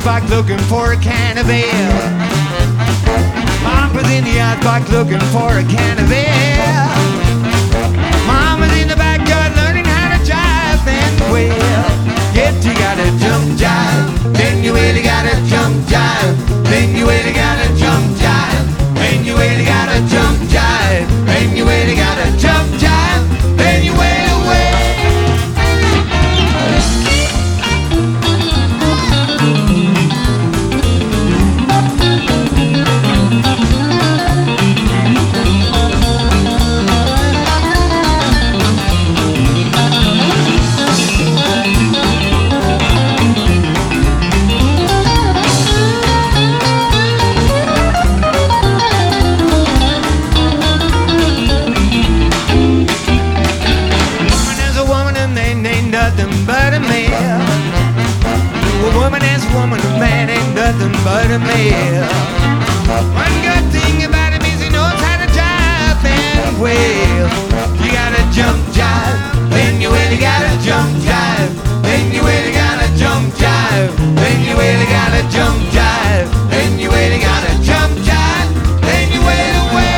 outback looking for a can of ale. Papa's in the outback looking for a can of ale. Mama's in the backyard learning how to jive and wail. Yet you gotta jump jive, then you really gotta jump jive, then you really gotta jump jive, then you really gotta jump jive, then you really gotta jump jive, then you wail away. Woman, a man ain't nothing but a male. One good thing about him is he knows how to jive and wail. You gotta jump jive, then you really gotta jump jive, then you really gotta jump jive, then you really gotta jump jive, then you really gotta jump jive, then you wail away.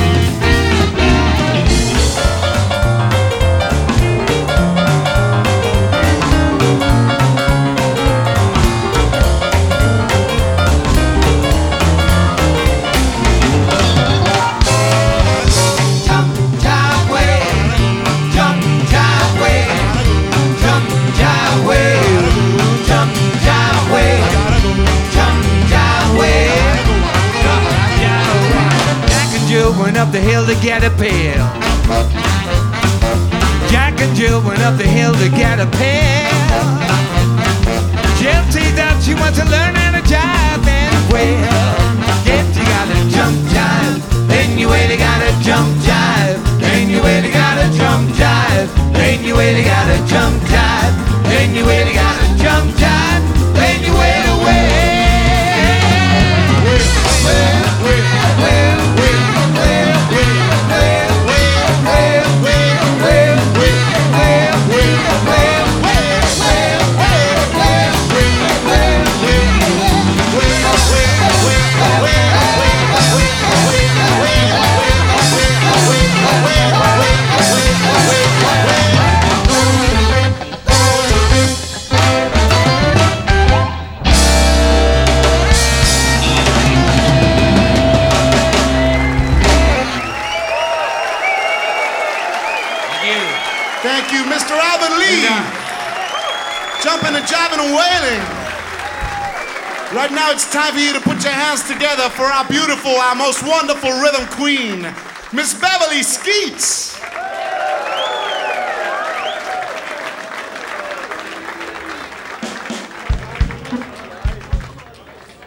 Went up the hill to get a pail. Jack and Jill went up the hill to get a pail. Jill teased out she wants to learn how to jive and wail. Yet you gotta jump jive, then you really gotta jump jive, then you really gotta jump jive, then you really gotta jump jive, then you really gotta jump jive, then you wail away. Thank you, Mr. Albert Lee. Jumping and jiving and wailing. Right now it's time for you to put your hands together for our beautiful, our most wonderful rhythm queen, Miss Beverly Skeets.